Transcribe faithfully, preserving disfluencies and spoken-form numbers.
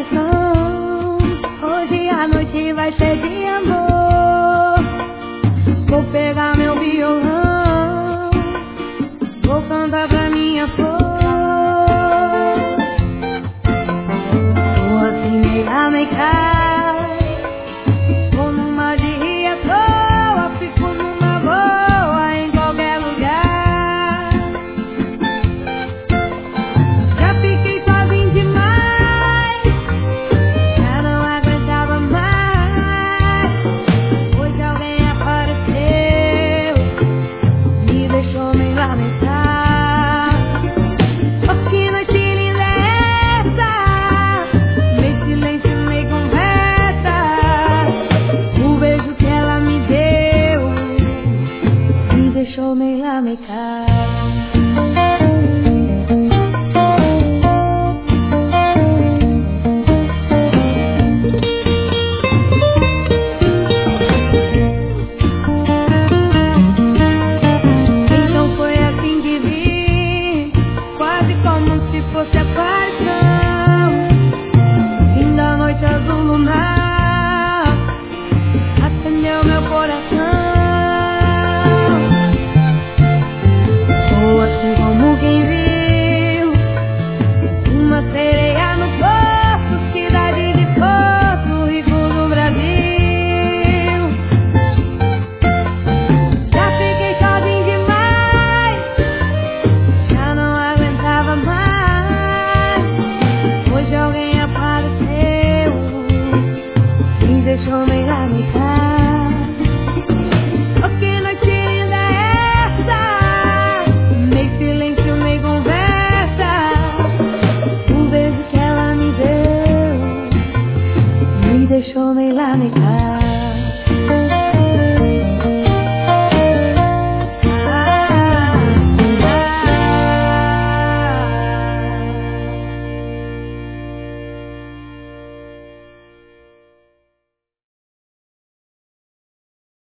paixão. Hoje a noite vai ser de amor. Vou pegar meu violão, vou cantar pra minha flor. Tô assim meia meia, vou numa de ria à toa, fico numa boa em qualquer lugar. Já fiquei sozinho demais, já não aguentava mais. Hoje alguém apareceu, me deixou meio lamentar. Oh, que noite linda é essa, meio silêncio, meio conversa. O beijo que ela me deu me deixou meio lamentar. Então foi assim que vi, quase como se fosse a paixão. Fim da noite azul lunar acendeu meu coração. Ou assim como quem viu uma sereia no poço, cidade de Porto Rico no Brasil. Já fiquei sozinho demais, já não aguentava mais. Hoje alguém apareceu, me deixou meio lamentar. Oh, que noite linda é essa, meio silêncio, meio conversa. O beijo que ela me deu me deixou meio lamentar.